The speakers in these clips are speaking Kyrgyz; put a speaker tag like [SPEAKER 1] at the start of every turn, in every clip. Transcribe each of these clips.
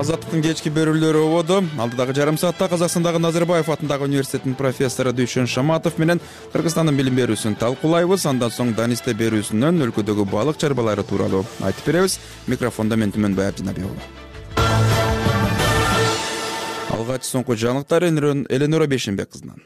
[SPEAKER 1] Азаттыктын кечки берүүлөрү ободу. Алдыдагы жарым саатта Казакстандагы Назарбаев атындагы университетинин профессору Дүйшөн Шаматов менен Кыргызстандын билим берүүсүн талкуулайбыз. Андан соң Данисте берүүсүнөн өлкөдөгү балык чарбалары тууралуу айтып беребиз. Микрофондо мен Түмөнбай Абдинабиулу. Алгач соңку жаңылыктар Эленора Бейшенбек кызынан.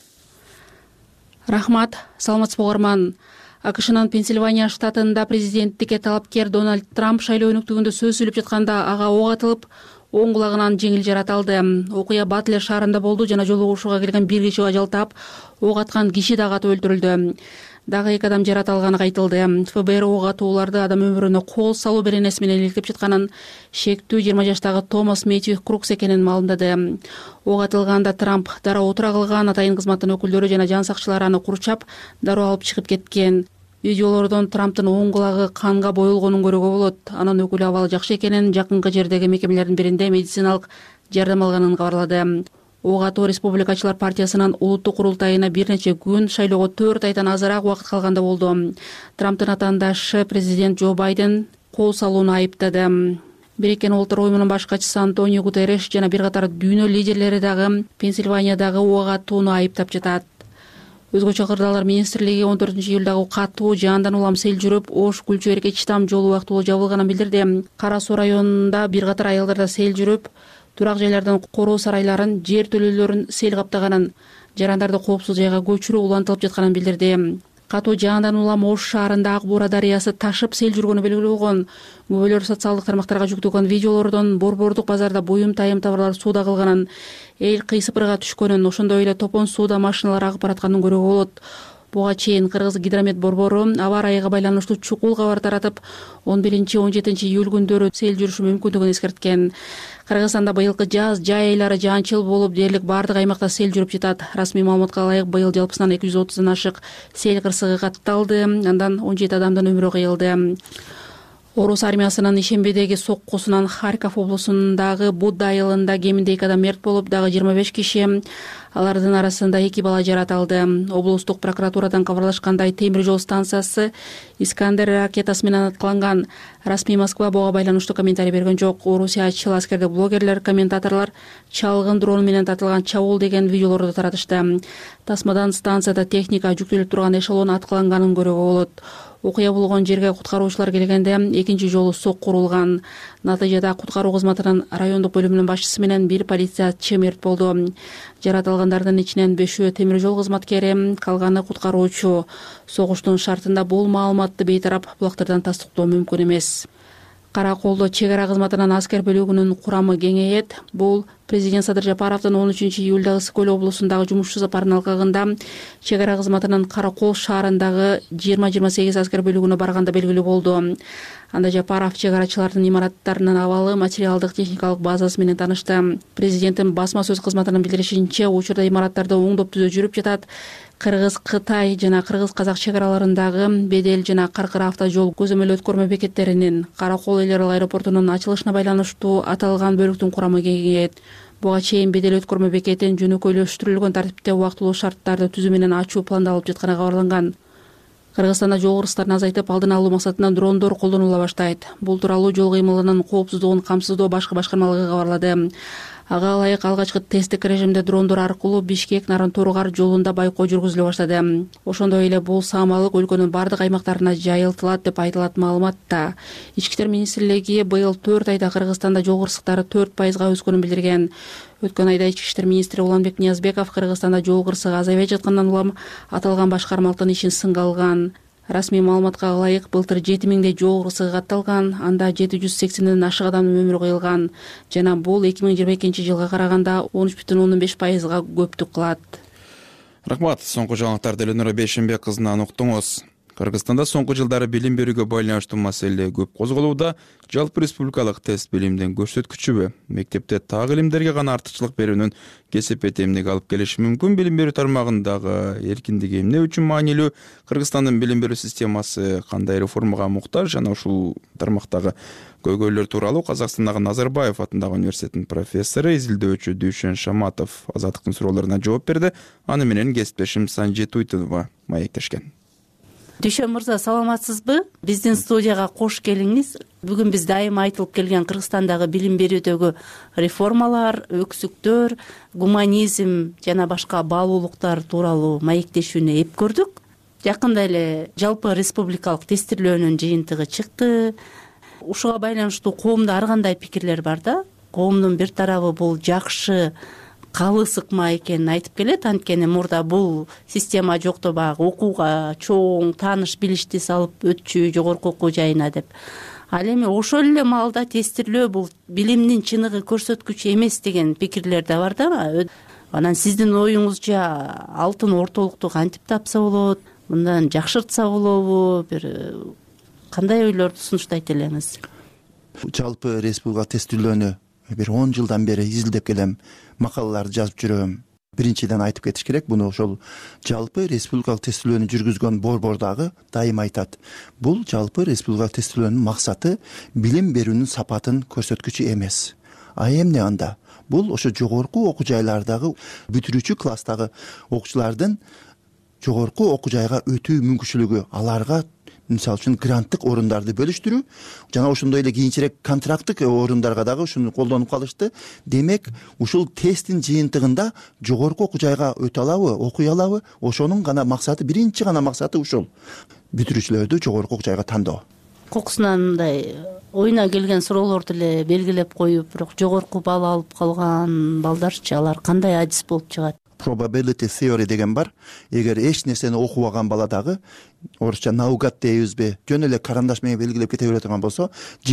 [SPEAKER 2] Рахмат, саламатсызбы угарман. АКШнын Пенсильвания штатында президенттикке талапкер Дональд Трамп шайлоо өнүктүгүндө сөз сүйлөп жатканда ага ок атылып, оң кулагынан жеңил жараталды. Окуя Батлер шаарында болду жана жолугушууга келген бир киши ажалтап, ок аткан киши дагы атып өлтүрүлдү. Дагы 2 адам жараталганы айтылды. ФБР ок атууларды адам өмүрүнө кол салуу беренеси менен иликтеп жатканын, шектүү 20 жаштагы Томас Мэтью Крукс экенин маалымдады. Ок атылганда Трамп дароо отура калган, атайын кызматтын өкүлдөрү жана жан сакчылары аны курчап, дароо алып чыгып кеткен. Видеолордон Трамптын оң кулагы канга боелгонун көрүүгө болот. Анын өкүлү абалы жакшы экенин, жакынкы жердеги мекемелердин биринде медициналык жардам алганын кабарлады. Ок атуу Республикачылар партиясынын улуттук курултайына бир нече күн, шайлоого 4 айдан азыраак убакыт калганда болду. Трамптын атаандашы президент Джо Байден кол салууну айыптады. Бириккен Улуттар уюмунун баш катчысы Антонио Гутерриш жана бир катар дүйнө лидерлери дагы Пенсильваниядагы ок атууну айыптап жатат. Өзгөчө кырдаалар министрлиги 14-июлдагы катуу жаандан улам сел жүрүп, Ош Күлчү Эрке Читам жолу убактылуу жабылганын билдирди. Кара Суу районунда бир катар айылдарда сел жүрүп, турак жайлардан короо сарайларын, жер төлөөлөрүн сел каптаганын, жарандарды коопсуз жайга көчүрүү улантылып жатканын билдирди. Катуу жаандан улам Ош шаарында Ак Буура дарыясы ташып сел жүргөнү белгилүү болгон. Күбөлөр социалдык тармактарга жүктөлгөн видеолордон Борбордук базарда буюм тайым товарлар сууда калганын, эл кыйсыпырга түшкөнүн, ошондой эле топон сууда машиналар агып баратканын көрүүгө болот. Буга чейин Кыргыз гидромет борбору аба ырайыга байланыштуу чукул кабар таратып, 11-17 июль күндөрү сел жүрүшү мүмкүндүгүн эскерткен. Кыргызстанда быйылкы жаз жай айлары жаанчыл болуп, дээрлик бардык аймакта сел жүрүп жатат. Расмий маалыматка ылайык, быйыл жалпысынан 230 ашык сел кырсыгы катталды, андан 17 адамдын өмүрү кыйылды. Орус армиясынын ишембедеги соккусунан Харьков облусундагы Будда айылында кеминде 2 адам мерт болуп, дагы 25 киши, алардын арасында 2 бала жараталды. Облустук прокуратурадан кабарлашкандай, темир жол станциясы Искандер ракетасы менен аткыланган. Расмий Москва буга байланыштуу комментарий берген жок. Орусиячыл аскердик блогерлер, комментаторлор чалгын дрон менен тартылган чабуул деген видеолорду таратышты. Тасмадан станцияда техника жүктөлүп турган эшелон аткыланганын көрүүгө болот. Окуя болгон жерге куткаруучулар келгенде экинчи жолу сокку урулган. Натыйжада куткаруу кызматынын райондук бөлүмүнүн башчысы менен бир полициячы мерт болду. Жаратылгандардын ичинен 5-өө темир жол кызматкери, калганы куткаруучу. Согуштун шартында бул маалыматты бейтарап булактардан тастыктоо мүмкүн эмес. Кара колдо чек ара кызматынын аскер бөлүгүнүн курамы кеңейет. Бул президент Садыр Жапаровдун 13-июлдагы Ысык көл облусундагы жумушчу сапарынын алкагында чек ара кызматынын Кара кол шаарындагы 20-28 аскер бөлүгүнө барганда белгилүү болду. Анда Жапаров чек арачылардын имараттарынын абалы, материалдык техникалык базасы менен таанышты. Президенттин басма сөз кызматынын билдиришинче, учурда имараттарды оңдоп түзө жүрүп жатат. Кыргыз, Кытай жана Кыргыз-Казак чек араларындагы Бедел жана Каркыр автожол көзөмөл өткөрмө бекеттеринин Кара кол эл аралык аэропортунун ачылышына байланыштуу аталган бөлүктүн курамы кеңейет. Буга чейин Бедел өткөрмө бекетин жөнөкөйлөштүрүлгөн тартипте убактылуу шарттарды түзүү менен ачуу пландалып жатканы кабарланган. Кыргызстанда жол кырсыктарын азайтып, алдын алуу максатында дрондор колдонула баштайт. Бул тууралуу жол кыймылынын коопсуздугун камсыздоо башкы башкармалыгы кабарлады. Ага ылайык алгачкы тесттик режимде дрондор аркылуу Бишкек-Нарын-Торугар жолунда байкоо жүргүзүлө баштады. Ошондой эле бул саамалык өлкөнүн бардык аймактарына жайылтылат деп айтылат маалыматта. Ички иштер министрлиги быйыл 4 айда Кыргызстанда жол кырсыктары 4%-га өскөнүн билдирген. Өткөн айда Ички иштер министри Уланбек Ниязбеков Кыргызстанда жол кырсыгы азайбай жаткандан улам аталган башкармалыктын ишин сынга алган. Расмий маалыматка ылайык, былтыр 7000 жол кырсыгы катталган, анда 780ден ашык адамдын өмүрү кыйылган жана бул 2022 жылга караганда 13,5%-га көптүк кылат.
[SPEAKER 1] Рахмат. Соңку жаңылыктарды Эленора Бейшенбек кызынан уктуңуз. Кыргызстанда соңку жылдары билим берүүгө байланыштуу маселе көп козголууда. Жалпы республикалык тест билимдин көрсөткүчүбү. Мектепте так илимдерге гана артыкчылык берүүнүн кесепет эмнеге алып келиши мүмкүн? Билим берүү тармагындагы эркиндик эмне үчүн маанилүү? Кыргызстандын билим берүү системасы кандай реформага муктаж? Жана ушул тармактагы көйгөйлөр тууралуу Казакстандагы Назарбаев атындагы университетинин профессору, изилдөөчү Дүйшөн Шаматов Азаттыктын суроолоруна жооп берди. Аны менен кесиптешим Санжи Туйтунова маектешкен.
[SPEAKER 3] Дүйшөн мырза, саламатсызбы? Биздин студияга кош келиңиз. Бүгүн биз дайыма айтылып келген Кыргызстандагы билим берүүдөгү реформалар, өксүктөр, гуманизм жана башка баалуулуктар тууралуу маектешүүнү эп көрдүк. Жакында эле жалпы республикалык тестирлөөнүн жыйынтыгы чыкты. Ушуга байланыштуу коомдо ар кандай пикирлер бар да. Коомдун бир тарабы бул жакшы, калы сыкма экенин айтып келет. Анткени мурда бул система жокто, баягы окууга чоң тааныш билишти салып өтчү жогорку окуу жайына деп. Ал эми ошол эле маалда тестирлөө бул билимдин чыныгы көрсөткүчү эмес деген пикирлер да бар да. Анан сиздин оюңузча алтын ортолукту кантип тапса болот? Мындан жакшыртса болобу? Бир кандай ойлорду сунуштайт элеңиз?
[SPEAKER 4] Жалпы республика тестирлөөнү бир 10 жылдан бери изилдеп келем, макалаларды жазып жүрөм. Биринчиден айтып кетиш керек, буну ошол жалпы республикалык тестирлөөнү жүргүзгөн борбор дагы дайым айтат. Бул жалпы республикалык тестирлөөнүн максаты билим берүүнүн сапатын көрсөткүчү эмес. А эмне анда? Бул ошо жогорку окуу жайлардагы бүтүрүүчү класстагы окуучулардын жогорку окуу жайга өтүү мүмкүнчүлүгү, аларга мисалы үчүн гранттык орундарды бөлүштүрүү жана ошондой эле кийинчерээк контракттык орундарга дагы ушуну колдонуп калышты. Демек, ушул тесттин жыйынтыгында жогорку окуу жайга өтө алабы, окуй алабы, ошонун гана максаты, биринчи гана максаты ушул. Бүтүрүүчүлөрдү жогорку окуу жайга тандоо.
[SPEAKER 3] Кокусунан мындай оюна келген суроолорду эле белгилеп коюп, бирок жогорку балл алып калган балдарчы, алар кандай адис болуп чыгат?
[SPEAKER 4] Probability theory деген бар. Эгер эч нерсени окубаган бала дагы, орусча наугат дейбизби, жөн эле карандаш менен белгилеп кете бере турган болсо,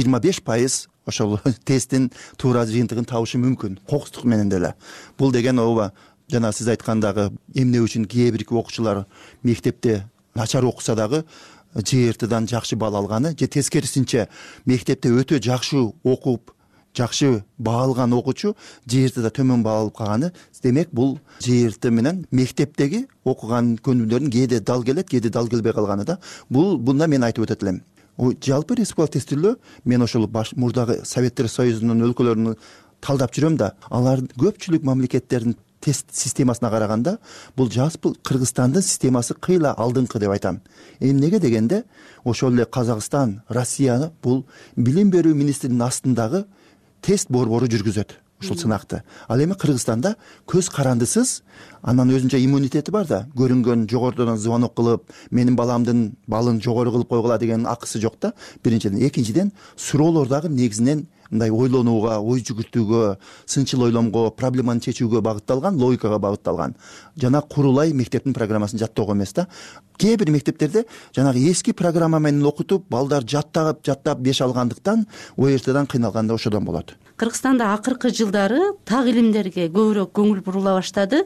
[SPEAKER 4] 25% ошол тесттин туура жыйынтыгын табышы мүмкүн, кокустук менен деле. Бул деген ооба, жана сиз айткандагы эмне үчүн кээ бирки окуучулар мектепте начар окуса дагы ЖРТдан жакшы балл алганы, же тескерисинче мектепте өтө жакшы окуп жакшы баа алган окуучу ЖРТда төмөн баа алып калганы, демек бул ЖРТ менен мектептеги окуган көндүмдөрдүн кээде дал келет, кээде дал келбей калганы да. Бунда мен айтып өтөт элем. Жалпы республикалык тестирлөө, мен ошол мурдагы Советтер Союзунун өлкөлөрүн талдап жүрөм да, алар көпчүлүк мамлекеттердин тест системасына караганда бул жалпы Кыргызстандын системасы кыйла алдыңкы деп айтам. Эмнеге дегенде, ошол эле Казакстан, Россия бул билим берүү министринин астындагы тест борбору жүргүзөт ушул сынакты. Ал эми Кыргызстанда көз карандысыз, анан өзүнчө иммунитети бар да, көрүнгөн жогорудон звонок кылып, менин баламдын балын жогору кылып койгула деген акысы жок да. Биринчиден, экинчиден, суроолор дагы негизинен мындай ойлонууга, ой жүгүртүүгө, сынчыл ойломго, проблеманы чечүүгө багытталган, логикага багытталган. Жана курулай мектептин программасын жаттоого эмес да. Кээ бир мектептерде жанагы эски программа менен окутуп, балдар жаттап беш алгандыктан ОРТдан кыйналганда ошодон болот.
[SPEAKER 3] Кыргызстанда акыркы жылдары так илимдерге көбүрөөк көңүл бурула баштады.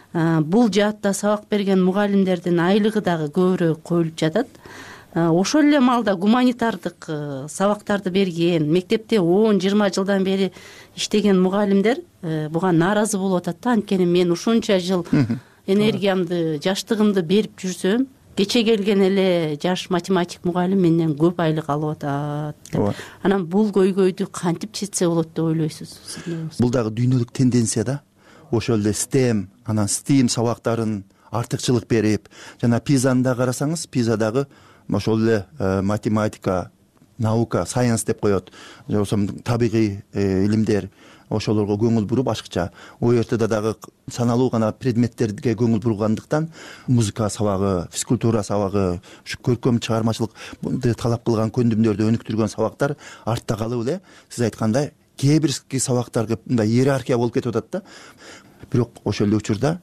[SPEAKER 3] Бул жаатта сабак берген мугалимдердин айлыгы дагы көбүрөөк коюлуп жатат. Ошол эле маалда гуманитардык сабактарды берген, мектепте 10-20 жылдан бери иштеген мугалимдер буга нааразы болуп атат да. Анткени мен ушунча жыл энергиямды, жаштыгымды берип жүрсөм, кече келген эле жаш математик мугалим менден көп айлык алып атат. Анан бул көйгөйдү кантип чечсе болот деп ойлойсуз?
[SPEAKER 4] Бул дагы дүйнөлүк тенденция да. Ошол эле STEM, анан STEAM сабактарын артыкчылык берип, жана PISAны да карасаңыз, PISA дагы ошол эле математика, наука, сайенс деп коет. Ошо табигый илимдер, ошолорго көңүл буруп ашыкча. ОРТда дагы саналуу гана предметтерге көңүл бургандыктан музыка сабагы, физкультура сабагы, ушу көркөм чыгармачылыкты талап кылган көндүмдөрдү өнүктүргөн сабактар артта калып эле, сиз айткандай, кээ бир сабактарга мындай иерархия болуп кетип атат да. Бирок ошол эле учурда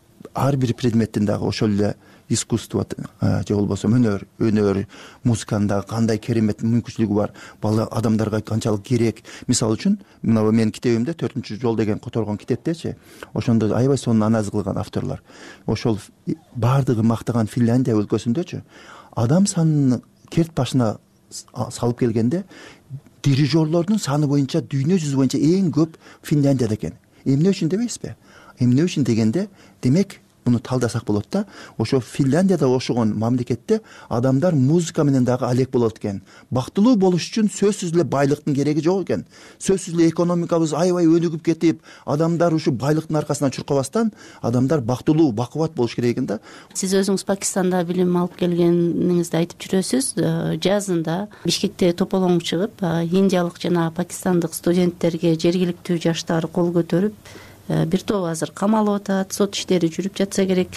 [SPEAKER 4] ар бир предметтин дагы ошол эле искусство же болбосо өнөр, музыканын дагы кандай керемет мүмкүнчүлүгү бар, бала адамдарга канчалык керек. Мисалы үчүн, мына менин китебимде 4-жол деген которгон китептечи, ошондо аябай сонун анализ кылган авторлор. Ошол бардыгы мактаган Финляндия өлкөсүндөчү адам санын керт башына салып келгенде дирижерлордун саны боюнча дүйнө жүзү боюнча эң көп Финляндияда экен. Эмне үчүн дебейсизби? Эмне үчүн дегенде, демек муну талдасак болот да. Ошо Финляндияда окшогон мамлекетте адамдар музыка менен дагы алек болот экен. Бактылуу болуш үчүн сөзсүз эле байлыктын кереги жок экен. Сөзсүз эле экономикабыз аябай өнүгүп кетип, адамдар ушу байлыктын аркасынан чуркабастан адамдар бактылуу, бакубат болуш керек экен да.
[SPEAKER 3] Сиз өзүңүз Пакистанда билим алып келгениңизди айтып жүрөсүз. Жазында Бишкекте тополоң чыгып, индиялык жана пакистандык студенттерге жергиликтүү жаштар кол көтөрүп, бир топ азыр камалып атат, сот иштери жүрүп жатса керек.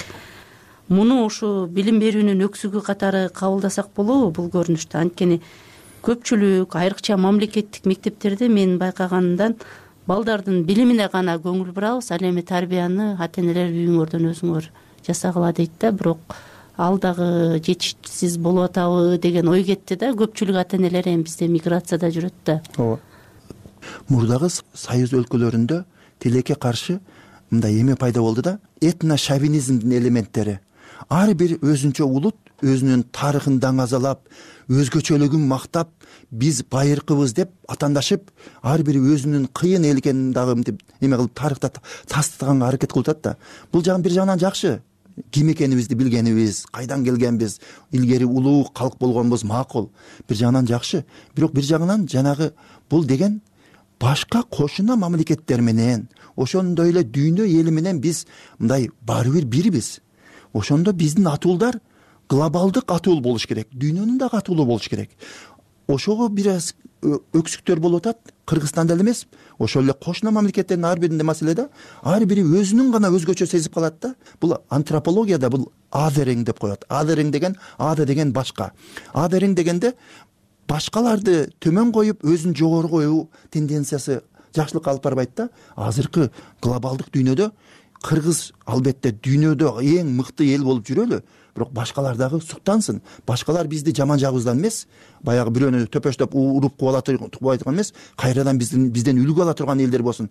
[SPEAKER 3] Муну ушу билим берүүнүн өксүгү катары кабылдасак болобу бул көрүнүштү? Анткени көпчүлүк, айрыкча мамлекеттик мектептерде мен байкаганымдан балдардын билимине гана көңүл бурабыз, ал эми тарбияны ата энелер үйүңөрдөн өзүңөр жасагыла дейт да. Бирок ал дагы жетишсиз болуп атабы деген ой кетти да. Көпчүлүк ата энелер эми бизде миграцияда жүрөт да.
[SPEAKER 4] Ооба. Мурдагы союз өлкөлөрүндө тилекке каршы мындай эме пайда болду да. Этношовинизмдин элементтери. Ар бир өзүнчө улут өзүнүн тарыхын даңазалап, өзгөчөлүгүн мактап, биз байыркыбыз деп атандашып, ар бири өзүнүн кыйын эл экенин дагы мынтип эме кылып тарыхта тастыганга аракет кылып атат да. Бул жагы бир жагынан жакшы. Ким экенибизди билгенибиз, кайдан келгенбиз, илгери улуу калк болгонбуз макул. Бир жагынан жакшы. Бирок бир жагынан жанагы бул деген башка кошуна мамлекеттер менен, ошондой эле дүйнө эли менен биз мындай баары бир бирбиз. Ошондо биздин атуулдар глобалдык атуул болуш керек, дүйнөнүн дагы атуулу болуш керек. Ошого бир аз өксүктөр болуп атат. Кыргызстанда эле эмес, ошол эле кошуна мамлекеттердин ар биринде маселеде ар бири өзүнүн гана өзгөчө сезип калат да. Бул антропологияда бул othering деп коет. Othering деген ада деген башка. Othering дегенде башкаларды төмөн коюп, өзүн жогору коюу тенденциясы жакшылыкка алып барбайт да. Азыркы глобалдык дүйнөдө кыргыз албетте дүйнөдө эң мыкты эл болуп жүрөлү, бирок башкалар дагы суктансын. Башкалар бизди жаман жагыбыздан эмес, баягы бирөөнү төпөштөп уруп кубай турган эмес, кайрадан бизден үлгү ала турган элдер болсун.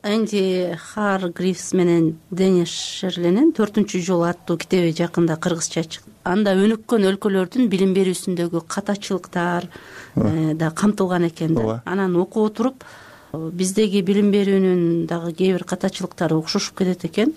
[SPEAKER 3] Энди Харгривс менен Денис Шерленин 4-чү жол аттуу китеби жакында кыргызча чыкты. Анда өнүккөн өлкөлөрдүн билим берүүсүндөгү катачылыктар да камтылган экен да. Анан окуп отуруп, биздеги билим берүүнүн дагы кээ бир катачылыктары окшошуп кетет экен.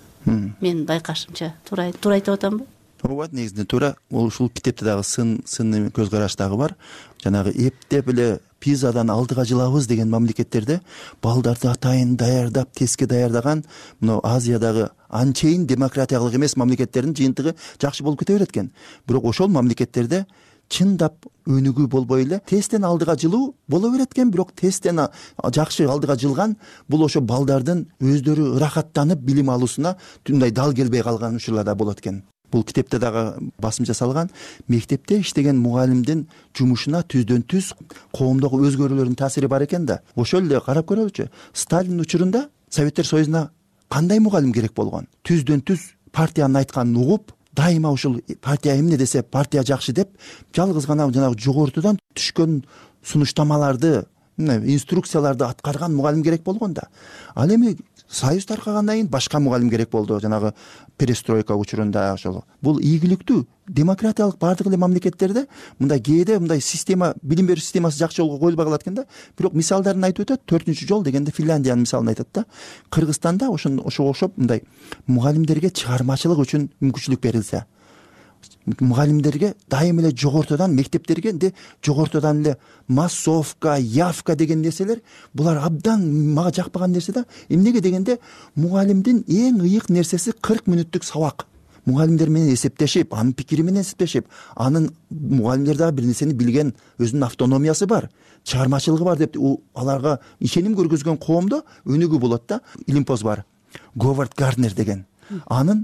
[SPEAKER 3] Мен байкашымча туура айтып атамбы?
[SPEAKER 4] Ооба, негизинде туура. Ушул китепте дагы сынный көз караш дагы бар. Жанагы эптеп эле Пизадан алдыга жылабыз деген мамлекеттерде балдарды атайын даярдап, тестке даярдаган мына Азиядагы анчейин демократиялык эмес мамлекеттердин жыйынтыгы жакшы болуп кете берет экен. Бирок ошол мамлекеттерде чындап өнүгүү болбой эле тесттен алдыга жылуу боло берет экен. Бирок тесттен жакшы алдыга жылган бул ошо балдардын өздөрү ырахаттанып билим алуусуна мындай дал келбей калган учурлар да болот экен. Бул китепте дагы басым жасалган. Мектепте иштеген мугалимдин жумушуна түздөн түз коомдогу өзгөрүүлөрдүн таасири бар экен да. Ошол эле карап көрөлүчү. Сталин учурунда Советтер Союзуна кандай мугалим керек болгон? Түздөн түз партиянын айтканын угуп, дайыма ушул партия эмне десе партия жакшы деп, жалгыз гана жанагы жогортудан түшкөн сунуштамаларды, инструкцияларды аткарган мугалим керек болгон да. Ал эми Союз таркагандан кийин башка мугалим керек болду. Жанагы перестройка учурунда ошол. Бул ийгиликтүү демократиялык бардык эле мамлекеттерде мындай кээде мындай система, билим берүү системасы жакшы жолго коюлбай калат экен да. Бирок мисалдарын айтып өтөт. 4-чү жол дегенде Финляндиянын мисалын айтат да. Кыргызстанда ошого окшоп мындай мугалимдерге чыгармачылык үчүн мүмкүнчүлүк берилсе, мугалимдерге дайым эле жогортудан, мектептерге жогортудан эле массовка, явка деген нерселер, булар абдан мага жакпаган нерсе да. Эмнеге дегенде, мугалимдин эң ыйык нерсеси 40 мүнөттүк сабак. Мугалимдер менен эсептешип, анын пикири менен эсептешип, анын мугалимдер дагы бир нерсени билген, өзүнүн автономиясы бар, чыгармачылыгы бар деп аларга ишеним көргөзгөн коомдо өнүгүү болот да. Илимпоз бар. Говард Гарднер деген. Анын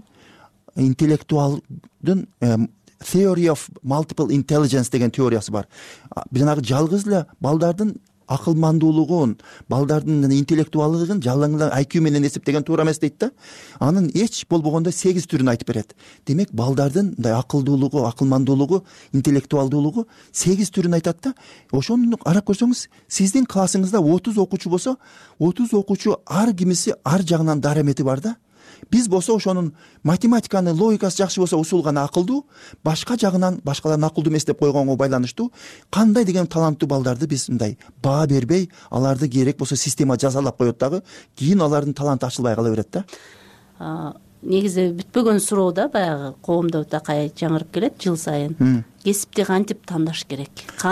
[SPEAKER 4] интеллектуалдын Theory of Multiple Intelligence деген теориясы бар. Жанагы жалгыз эле балдардын акылмандуулугун, балдардын интеллектуалдыгын жалаңла IQ менен эсептеген туура эмес дейт да. Анын эч болбогондо 8 түрүн айтып берет. Демек балдардын мындай акылдуулугу, акылмандуулугу, интеллектуалдуулугу 8 түрүн айтат да. Ошону карап көрсөңүз, сиздин классыңызда 30 окуучу болсо, 30 окуучу ар кимиси ар жагынан дарамети бар да. Биз болсо ошонун математиканы, логикасы жакшы болсо усул гана акылдуу, башка жагынан башкалардын акылдуу эмес деп койгонго байланыштуу кандай деген таланттуу балдарды биз мындай баа бербей, аларды керек болсо система жазалап коет дагы, кийин алардын таланты ачылбай кала берет да.
[SPEAKER 3] негизи бүтпөгөн суроо да, баягы коомдо такай жаңырып келет жыл сайын. Кесипти кантип тандаш керек?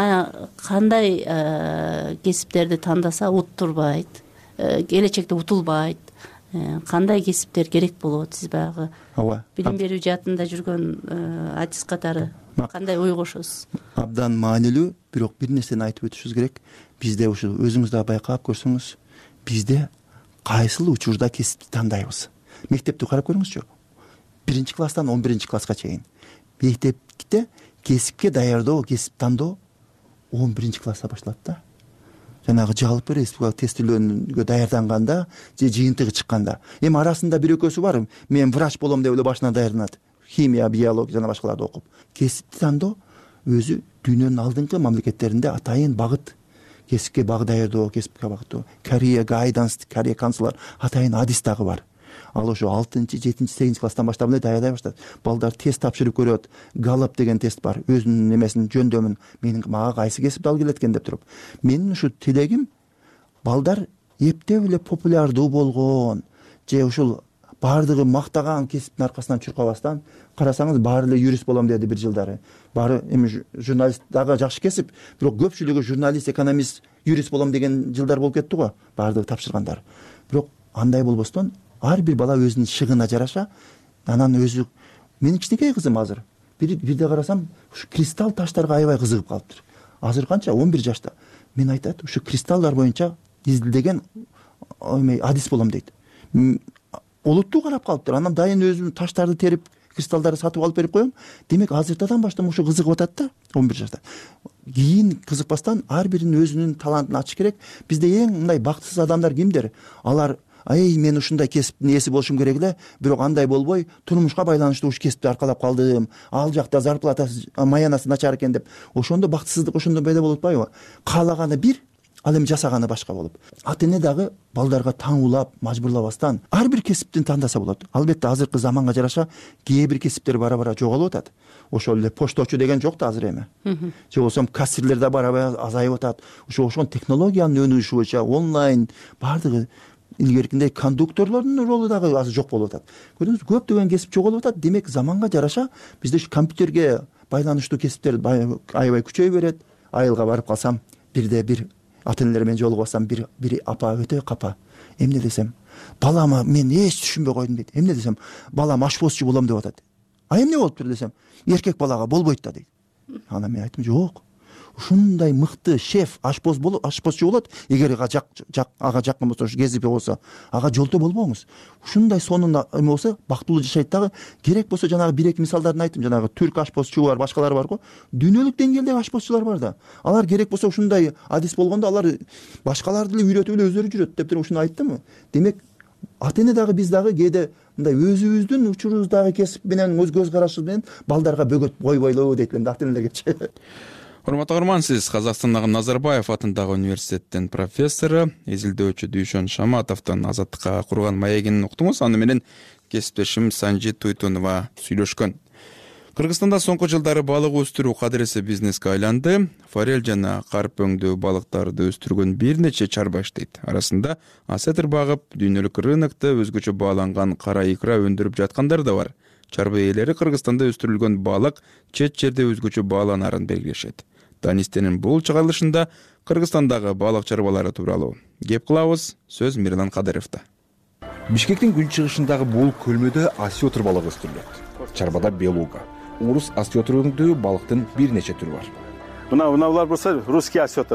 [SPEAKER 3] Кандай кесиптерди тандаса уттурбайт, келечекте утулбайт? Кандай кесиптер керек болот? Сиз баягы билим берүү жаатында жүргөн адис катары кандай ой кошосуз?
[SPEAKER 4] Абдан маанилүү, бирок бир нерсени айтып өтүшүбүз керек. Бизде ушул өзүңүз да байкап көрсөңүз, бизде кайсыл учурда кесипти тандайбыз? Мектепти карап көрүңүзчү. 1-класстан 11-класска чейин. Мектепте кесипке даярдоо, кесип тандоо 11-класста башталат да. Жанагы жалпы республикалык тестилөөгө даярданганда же жыйынтыгы чыкканда. Эми арасында бир экөөсү бар, мен врач болом деп эле башынан даярданат. Химия, биология жана башкаларды окуп. Кесипти тандоо өзү дүйнөнүн алдыңкы мамлекеттеринде атайын багыт. Кесипке баг даярдоо, кесипке багыттоо. Career guidance, career counselor атайын адис дагы бар. Ал ошо 6-чы, 7-чи, 8-класстан баштап эле даярдай баштайт. Балдар тест тапшырып көрөт. Галлап деген тест бар. Өзүнүн немесин жөндөмүн, мага кайсы кесипти алып келет экен деп туруп. Менин ушу тилегим балдар эптеп эле популярдуу болгон же ушул баардыгы мактаган кесиптин аркасынан чуркабастан, карасаңыз баары эле юрист болом деди бир жылдары. Баары эми журналист дагы жакшы кесип, бирок көпчүлүгү журналист, экономист, юрист болом деген жылдар болуп кетти го, баардыгы тапшыргандар. Бирок андай болбостон ар бир бала өзүнүн шыгына жараша, анан өзү менин кичинекей кызым азыр бирде карасам ушу кристалл таштарга аябай кызыгып калыптыр. Азыр канча? 11 жашта. Мен айтат, ушу кристаллдар боюнча изилдеген адис болом дейт. Олуттуу карап калыптыр. Анан дайын өзүм таштарды терип, кристаллдарды сатып алып берип коем. Демек азыртадан баштап ушу кызыгып атат да, 11 жашта. Кийин кызыкпастан ар биринин өзүнүн талантын ачыш керек. Бизде эң мындай бактысыз адамдар кимдер? Алар мен ушундай кесиптин ээси болушум керек эле, бирок андай болбой, турмушка байланыштуу ушу кесипти аркалап калдым. Ал жакта зарплатасы, маянасы начар экен деп. Ошондо бактысыздык ошондо пайда болуп атпайбы? Каалаганы бир, ал эми жасаганы башка болуп. Ата эне дагы балдарга таңуулап, мажбурлабастан ар бир кесиптин тандаса болот. Албетте азыркы заманга жараша кээ бир кесиптер бара-бара жоголуп атат. Ошол эле пошточу деген жок да азыр эми. Же болбосо кассирлер да бара-бара азайып атат. Ошол технологиянын өнүгүшү боюнча онлайн баардыгы илгеркиндей кондукторлордун ролу дагы азыр жок болуп атат. Көрдүңүзбү, көптөгөн кесип жоголуп атат. Демек заманга жараша бизде ушу компьютерге байланыштуу кесиптер аябай күчөй берет. Айылга барып калсам, бирде бир ата энелер менен жолугуп бир апа өтө капа. Эмне десем, балама мен эч түшүнбөй койдум дейт. Эмне десем, балам ашпозчу болом деп атат. Эмне болуптур десем, эркек балага болбойт да дейт. Анан мен айттым, жок. Ушундай мыкты шеф, ашпозчу болот, эгер ага жаккан болсо, кезип болсо, ага жолтоо болбоңуз. Ушундай сонун эме болсо, бактылуу жашайт дагы. Керек болсо жанагы 1-2 мисалдарын айттым, жанагы түрк ашпозчу бар, башкалар бар го. Дүйнөлүк деңгээлдеги ашпозчулар бар да. Алар керек болсо ушундай адис болгондо алар башкаларды эле үйрөтүп эле өздөрү жүрөт деп ушуну айттым. Демек ата эне дагы биз дагы кээде мындай өзүбүздүн учурубуздагы кесип менен, көз карашыбыз менен балдарга бөгөт койбойлу дейт элем ата энелергечи.
[SPEAKER 1] Урматтуу көрөрман, сиз Казакстандагы Назарбаев атындагы университеттин профессору, изилдөөчү Дүйшөн Шаматовдун Азаттыкка курган маегин уктуңуз. Аны менен кесиптешим Санжит Туйтунова сүйлөшкөн. Кыргызстанда соңку жылдары балык өстүрүү кадыресе бизнеске айланды. Форель жана карп өңдөө балыктарды өстүргөн бир нече чарба иштейт. Арасында осетр багып, дүйнөлүк рынокто өзгөчө бааланган кара икра өндүрүп жаткандар да бар. Чарба ээлери Кыргызстанда өстүрүлгөн балык чет жерде өзгөчө бааланарын белгилешет. Данистенин бул чыгарылышында Кыргызстандагы балык чарбалары тууралуу кеп кылабыз. Сөз Мирлан Кадыровдо.
[SPEAKER 5] Бишкектин күнчыгышындагы бул көлмөдө осетр балыгы өстүрүлөт. Чарбада белуга, урус осетр өңдөө балыктын бир нече түрү бар.
[SPEAKER 6] Булар болсо русский осетр.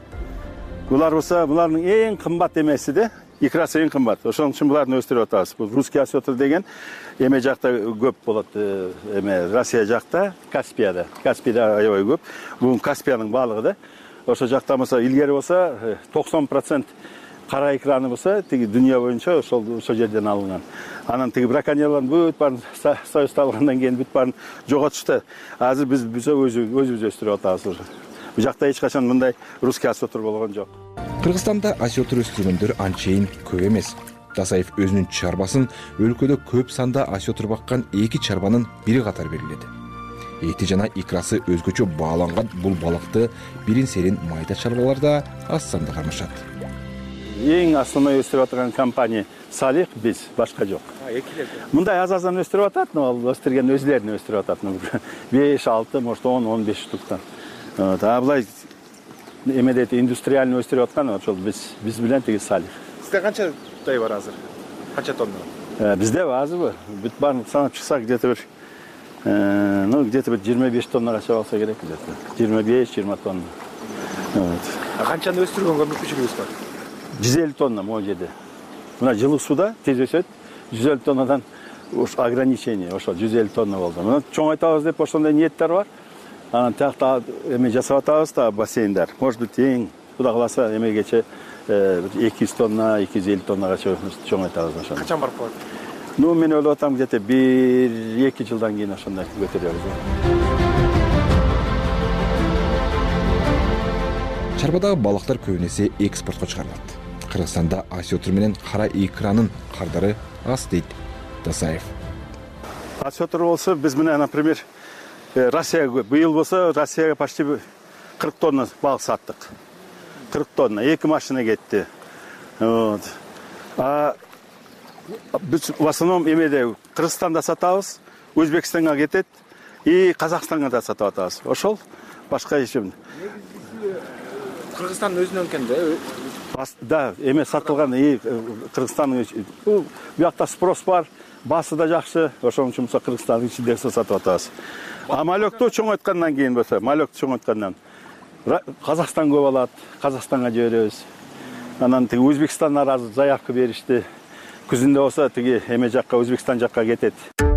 [SPEAKER 6] Булар болсо булардын эң кымбат эмеси да, икрасы эң кымбат. Ошон үчүн буларды өстүрүп атабыз. Бул русский осетр деген эме жакта көп болот, эме Россия жакта, Каспияда аябай көп. Бул Каспиянын балыгы да. Ошол жакта болсо илгери болсо 90% кара икраны болсо тиги дүйнө боюнча ошол жерден алынган. Анан тиги браконьерлордун бүт баарын союзда алгандан кийин бүт баарын жоготушту. Азыр биз өзүбүз өстүрүп атабыз. Бул жакта эч качан мындай русский осетр болгон жок.
[SPEAKER 5] Кыргызстанда осетр өстүргөндөр анчейин көп эмес. Дасаев өзүнүн чарбасын өлкөдө көп санда осетр баккан 2 чарбанын бири катар белгиледи. Эти жана икрасы өзгөчө бааланган бул балыкты бирин серин майда чарбаларда аз санда кармашат.
[SPEAKER 6] эң основной өстүрүп атырган компания Салих, биз, башка жок. Мындай аз-аздан өстүрүп атат, ал өстүргөн өзлөрүнө өстүрүп атат. 5, 6, может 10, 15 штуктан. А былай эмедети индустриальный өстүрүп аткан ошол биз биlen тиги Салих.
[SPEAKER 5] Сизде канчадай бар азыр? Канча тонна?
[SPEAKER 6] Бизде азырбы? Бүт баарын санап чыксак, где-то бир где-то бир 25 тоннагача болсо керек, где-то 25-20 тонна.
[SPEAKER 5] Канчаны өстүргөнгө мүмкүнчүлүгүңүз бар?
[SPEAKER 6] 150 тонна могу жерде. Мына жылы суда тез өсөт. 150 тоннадан ограничение, ошо 150 тонна болду. Мына чоңойтабыз деп ошондой ниеттер бар. Анан тиякта эме жасап атабыз да бассейндер. Может быть, эң Кудай кааласа эмегече 200 тонна, 250 тоннагача чоңойтабыз ошону.
[SPEAKER 5] Качан барып калат?
[SPEAKER 6] Мен ойлоп атам, где-то 1-2 жылдан кийин ошондой көтөрөбүз.
[SPEAKER 5] Чарбадагы балыктар көбүнесе экспортко чыгарылат. Кыргызстанда осетр менен кара икранын кардары аз дейт Дасаев.
[SPEAKER 6] Осетр болсо биз менен, например, Россияга быйыл болсо Россияга почти 40 тонна балык саттык. 40 тонна, 2 машина кетти. Биз в основном эмеде Кыргызстанда сатабыз, Өзбекстанга кетет и Казакстанга да сатып атабыз. Ошол башка ишим.
[SPEAKER 5] Кыргызстандын өзүнөн экен да.
[SPEAKER 6] Да, эме сатылган Кыргызстандын буякта спрос бар, басы да жакшы, ошон үчүн Кыргызстандын ичинде сатып атабыз. А малекту чоңойткандан кийин болсо, малекту чоңойткандан Казакстан көп алат, Казакстанга жиберебиз. Анан тиги Өзбекстандан азыр заявка беришти. Күзүндө болсо тиги эме жакка, Өзбекстан жакка кетет.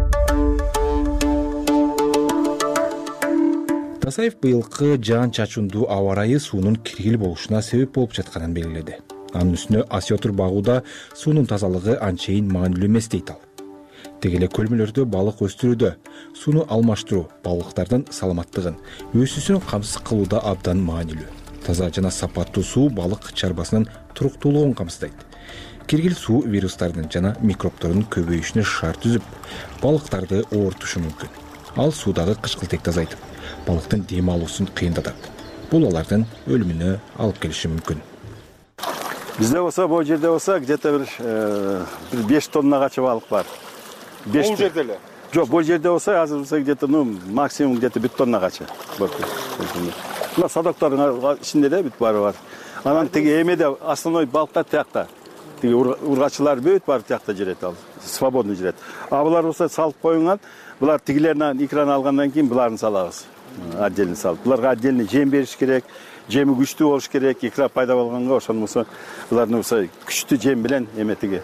[SPEAKER 5] Дасаев быйылкы жаан чачундуу аба ырайы суунун киргил болушуна себеп болуп жатканын белгиледи. Анын үстүнө осетр багууда суунун тазалыгы анчейин маанилүү эмес дейт ал. Деги эле көлмөлөрдө балык өстүрүүдө сууну алмаштыруу балыктардын саламаттыгын, өсүүсүн камсыз кылууда абдан маанилүү. Таза жана сапаттуу суу балык чарбасынын туруктуулугун камсыздайт. Киргил суу вирустардын жана микробтордун көбөйүшүнө шарт түзүп, балыктарды оорутушу мүмкүн. Ал суудагы кычкылтекти азайтып, балыктын дем алуусун кыйындатат. Бул алардын өлүмүнө алып келиши мүмкүн.
[SPEAKER 6] Бизде болсо, бул жерде болсо, где-то бир 5 тоннагача балык бар.
[SPEAKER 5] Бул жерде эле?
[SPEAKER 6] Жок, бул жерде болсо, азыр болсо где-то максимум где-то 1 тоннагача. Мына садоктордун ичинде да бүт баары бар. Анан тиги эмеде основной балыктар тиякта. Тиги ургачылар бүт баары тиякта жүрөт, ал свободно жүрөт. А булар болсо салып коюнган, булар тигилеринен икран алгандан кийин буларын салабыз. Отдельно салып. Буларга отдельно жем бериш керек, жеми күчтүү болуш керек. Икра пайда болгонго ошону болсо, булардын болсо күчтүү жем менен эметиги.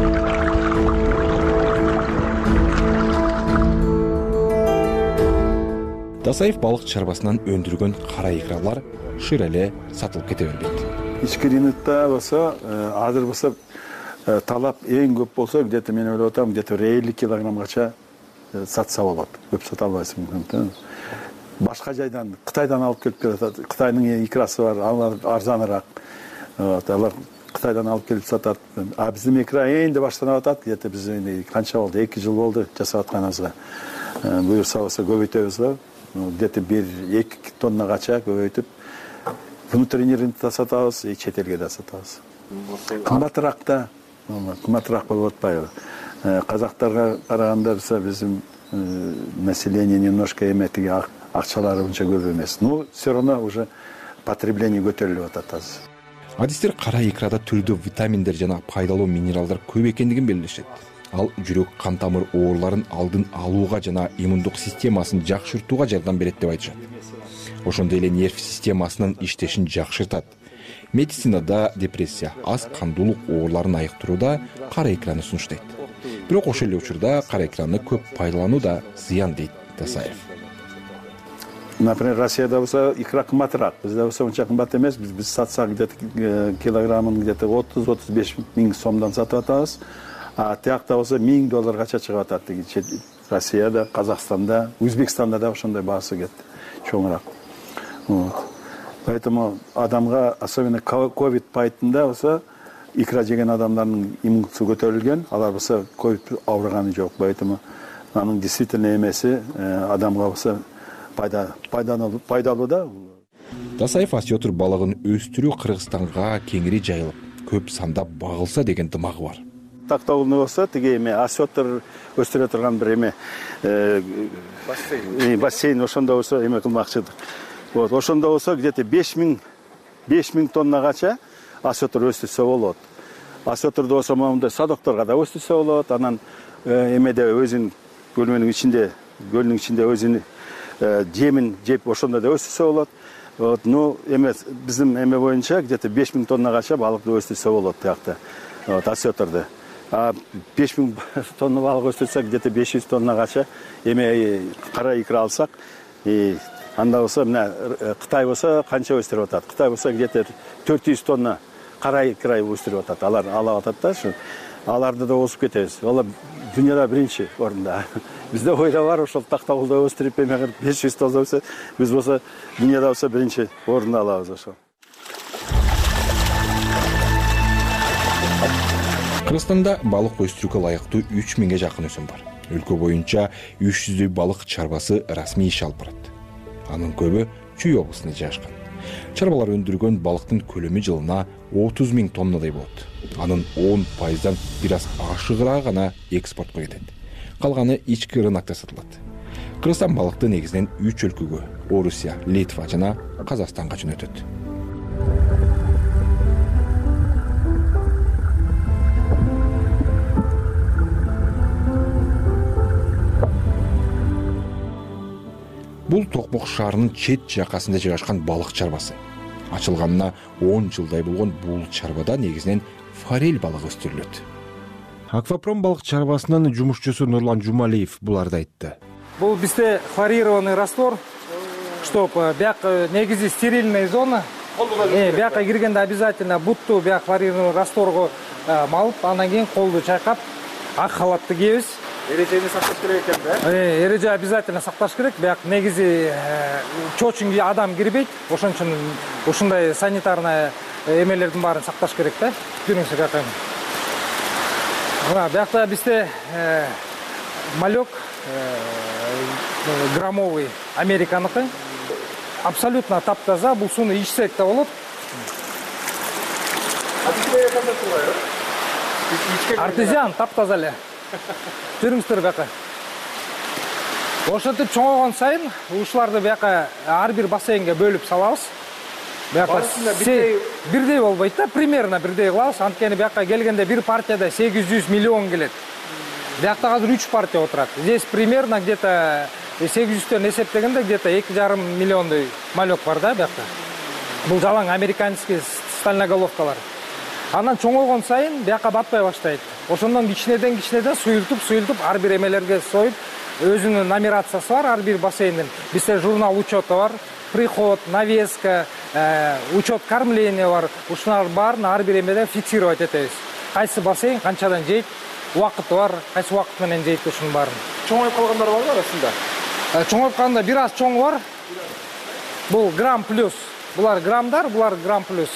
[SPEAKER 5] Дасаев балык чарбасынан өндүргөн кара икралар шыр эле сатылып кете бербейт.
[SPEAKER 6] Ички рынокто болсо, азыр болсо талап эң көп болсо, где-то мен ойлоп атам, где-то 50 килограммгача сатса болот. Көп сата албайсың. Башка жайдан, Кытайдан алып келип жатат. Кытайдын икрасы бар, алар арзаныраак. Алар Кытайдан алып келип сатат. А биздин икра эndi баштанып атат. Где-то биз канча болду? 2 жыл болду жасап атканыбызга. Буюрса болсо көбөйтөбүз да. Где-то 1-2 тоннагача көбөйтүп внутренний рынокто сатабыз, чет элге да сатабыз. Кымбатыраак да, кымбатыраак болуп атпайбы? Казактарга караганда болсо биздин население немножко эметиги акчалары унча көп эмес. Но все равно уже потребление көтөрүлүп атат азыр.
[SPEAKER 5] Адистер кара икрада түрдүү витаминдер жана пайдалуу минералдар көп экендигин белгилешет. Ал жүрөк кан тамыр ооруларын алдын алууга жана иммундук системасын жакшыртууга жардам берет деп айтышат. Ошондой эле нерв системасынын иштешин жакшыртат. Медицинада депрессия, аз кандуулук ооруларын айыктырууда кара икраны сунуштайт. Бирок ошол эле учурда кара икраны көп пайдалануу да зыян дейт Дасаев.
[SPEAKER 6] Например, Россияда болсо икра кымбатыраак, бизде болсо унча кымбат эмес. Биз сатсак где-то килограммын где-то 30-35 миң сомдон сатып атабыз. А тиякта болсо $1000 чыгып атат. Россияда, Казакстанда, Өзбекстанда да ошондой баасы кетти, чоңураак. Поэтому адамга, особенно ковид пайтында болсо, икра жеген адамдардын иммунитети көтөрүлгөн, алар болсо ковид ауырганы жок. Поэтому анын действительно эмеси адамга болсо пайдалуу да.
[SPEAKER 5] Дасаев осетр балыгын өстүрүү Кыргызстанга кеңири жайылып, көп санда багылса деген дымагы бар.
[SPEAKER 6] Тактоолуна болсо тиги эме осетр өстүрө турган бир эме бассейн ошондо болсо эме кылмакчыдык. Вот ошондо болсо где-то 5000 тоннагача осетр өстүрсө болот. Осетрду болсо моундай садокторго да өстүрсө болот. Анан эмеде өзүнүн көлмөнүн ичинде өзүнүн жемин жеп ошондо да өстүрсө болот. Вот эме биздин эме боюнча где-то 5000 тоннагача балыкты өстүрсө болот тиякта. Вот осетрду. А 5000 тонна балык өстүрсөк где-то 500 тоннагача эме кара икра алсак, анда болсо мына Кытай болсо канча өстүрүп атат? Кытай болсо где-то 400 тонна кара икра өстүрүп атат. Алар алып атат да, ушу. Аларды да озуп кетебиз. Алар дүйнөдө биринчи орунда. Бизде ойда бар ошол Тактоолдо өстүрүп эме кылып 500 тонна болсо, биз болсо дүйнөдө болсо биринчи орунду алабыз ошол.
[SPEAKER 5] Кыргызстанда балык өстүрүүгө ылайыктуу 3000ге жакын өсүм бар. Өлкө боюнча 300 балык чарбасы расмий иш алып барат. Анын көбү Чүй облусунда жайгашкан. Чарбалар өндүргөн балыктын көлөмү жылына 30 000 тоннадай болот. Анын 10%дан бир аз ашыгыраак гана экспортко кетет. Калганы ички рынокто сатылат. Кыргызстан балыкты негизинен 3 өлкөгө — Орусия, Литва жана Казакстанга жөнөтөт. Бул Токмок шаарынын чет жакасында жайгашкан балык чарбасы. Ачылганына 10 жылдай болгон бул чарбада негизинен форель балыгы өстүрүлөт. Аквапром балык чарбасынын жумушчусу Нурлан Жумалиев буларды айтты.
[SPEAKER 7] Бул бизде хлорированный раствор, чтоб бияк негизи стерильная зона. Бияка киргенде обязательно бутту бияк хлорированный растворго малып, андан кийин колду чайкап, ак халатты кийебиз.
[SPEAKER 8] Эрежени сакташ керек экен да?
[SPEAKER 7] Эреже обязательно сакташ керек. Бияк негизи чочунга адам кирбейт. Ошон үчүн ушундай санитарный эмелердин баарын сакташ керек да. Көрүңүздөр бияка. Мына биякта бизде малек граммовый американыкы. Абсолютно таптаза. Бул сууну ичсек да болот. Артезиан таптаза эле. Көрүңүздөр бияка. Ошентип чоңойгон сайын ушуларды бияка ар бир бассейнге бөлүп салабыз. Бияка бирдей болбойт да, примерно бирдей кылабыз. Анткени бияка келгенде бир партияда 800 миллион келет. Биякта азыр 3 партия отурат. Здесь примерно где-то 800төн эсептегенде где-то 2,5 миллиондой малек бар да биякта. Бул жалаң американский стальноголовкалар. Анан чоңойгон сайын бияка батпай баштайт. Ошондон кичинеден суюлтуп ар бир эмелерге союп, өзүнүн нумерациясы бар ар бир бассейндин. Бизде журнал учета бар, приход, навеска, учет кормления бар. Ушулар баарын ар бир эмеде фиксировать этебиз. Кайсы бассейн канчадан жейт, убакыты бар, кайсы убакыт менен жейт ушунун баарын.
[SPEAKER 8] Чоңоюп калгандар барбы арасында?
[SPEAKER 7] Чоңоюп калганда бир аз чоң бар. Бул грамм плюс. Булар граммдар, булар грамм плюс.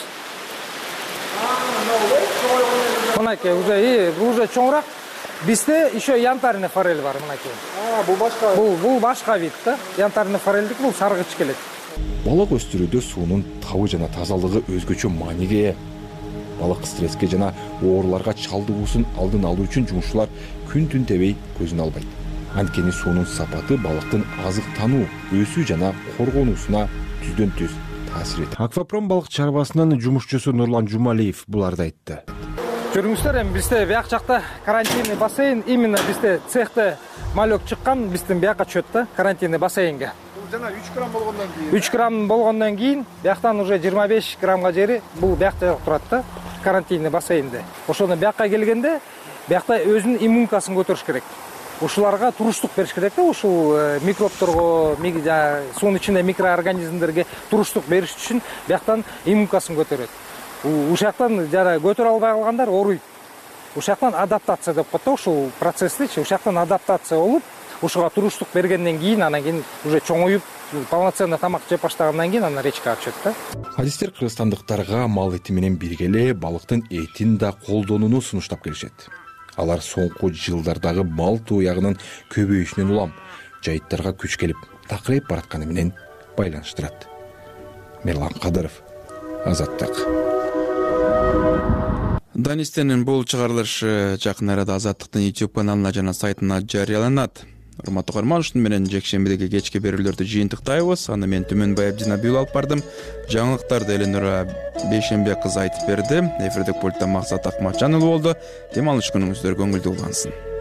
[SPEAKER 7] Мынакей уже чоңураак. Бизде еще янтарный форель бар мынакей.
[SPEAKER 8] Бул башка.
[SPEAKER 7] Бул башка вид да. Янтарный форельдик бул саргыч келет.
[SPEAKER 5] Балык өстүрүүдө суунун табы жана тазалыгы өзгөчө мааниге ээ. Балык стресске жана ооруларга чалдыгуусун алдын алуу үчүн жумушчулар күн-түн тебей көзүн албайт. Анткени суунун сапаты балыктын азыктануу, өсүү жана коргонуусуна түздөн-түз таасир этет. Аквапром балык чарбасынын жумушчусу Нурлан Жумалиев буларды айтты.
[SPEAKER 7] Көрүңүздөр, эми бизде бияк жакта карантинный бассейн, именно бизде цехте малек чыккан, биздин бияка чөт да, карантинный бассейнге.
[SPEAKER 8] Жана 3 грамм болгондон кийин.
[SPEAKER 7] 3 грамм болгондон кийин бияктан уже 25 граммга жери бул биякта турат да, карантинный бассейнде. Ошондо биякка келгенде биякта өзүнүн иммункасын көтөрүш керек. Ушуларга туруштук бериш керек да, ушул микробторго, суунун ичинде микроорганизмдерге туруштук бериш үчүн бияктан иммункасын көтөрөт. Ушактан жара көтөрө албай калгандар ооруйт. Ушактан адаптация деп коет да, ушул процессти, ушактан адаптация болуп, ушуга туруштук бергенден кийин, анан кийин уже чоңоюп, полноценно тамак жеп баштагандан кийин анан речкага түшөт да.
[SPEAKER 5] Адистер кыргызстандыктарга мал эти менен бирге эле балыктын этин да колдонууну сунуштап келишет. Алар соңку жылдардагы мал туягынын көбөйүшүнөн улам жайыттарга күч келип, такырайып баратканы менен байланыштырат. Мерлан Кадыров, Азаттык.
[SPEAKER 1] Данистенин бул чыгарылышы жакын арада Азаттыктын YouTube каналына жана сайтына жарыяланат. Урматтуу көрөрман, ушун менен жекшембидеги кечки берүүлөрдү жыйынтыктайбыз. Аны мен Түмөнбай Абдинабиев алып бардым. Жаңылыктарды Эленура Бейшембек кызы айтып берди. Эфирдик пультта Максат Акматжан болду. Дем алыш күнүңүздөр көңүлдүү улансын.